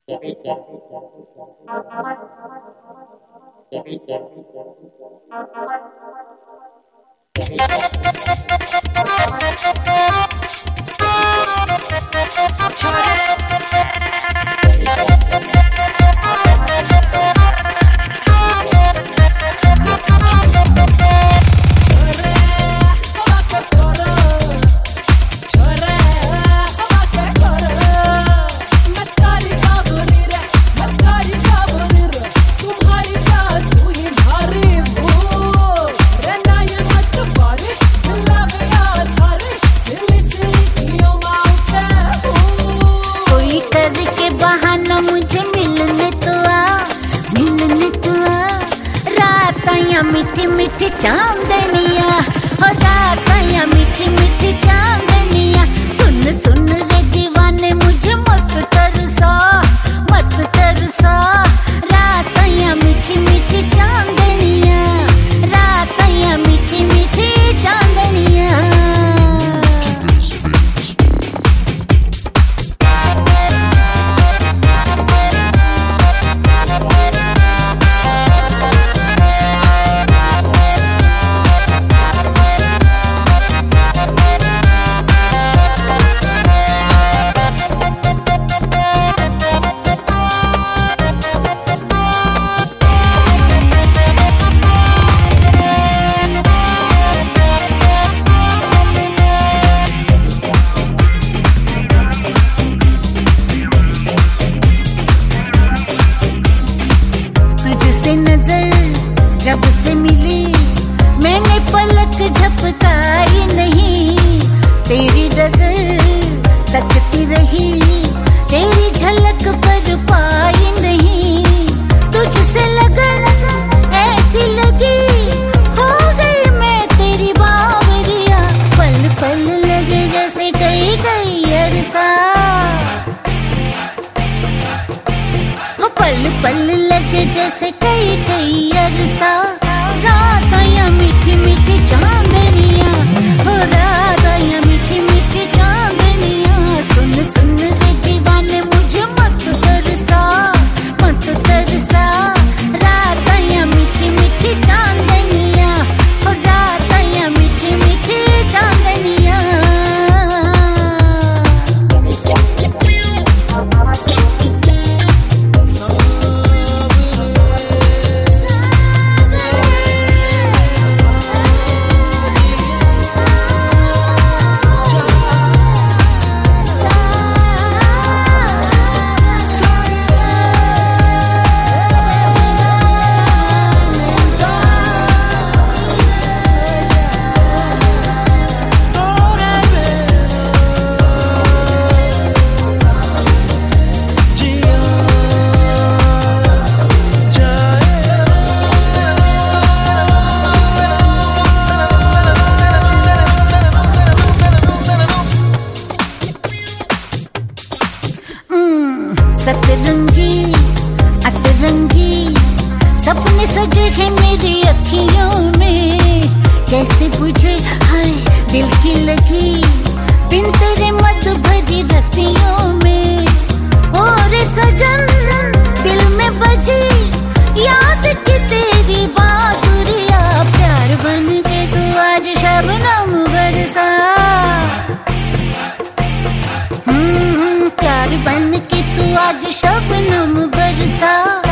मीठी मीठी चांदनिया हो राताया मीठी मीठी चांदनिया सुन सुन रे दीवाने मुझे मत तरसा राताया मीठी मीठी चांदनिया राताया मीठी मीठी चांदनिया जब से मिली मैंने पलक झपकाई नहीं, तेरी डगर तकती रही, तेरी झलक पर पाई नहीं। तुझसे लगन ऐसी लगी, हो गई मैं तेरी बावरिया। पल पल लगे जैसे कई कई अरसा, पल पल लगे जैसे कई कई अरसा। राताया मीठी मीठी चांदनिया हो राताया मीठी मीठी चांदनिया सुन सुन रे दीवाने मुझे मत तरसा राताया मीठी मीठी चांदनिया हो राताया मीठी मीठी चांदनिया। सतरंगी अतरंगी सपने सजे हैं मेरी अखियों में, कैसे बुझे हाय दिल की लगी बिन तेरे मत भरी रतियों में। और सजन दिल में बजी याद की तेरी बांसुरिया, प्यार बन के तू आज शबनम बरसा, प्यार बन के तू आज शबनम बरसा।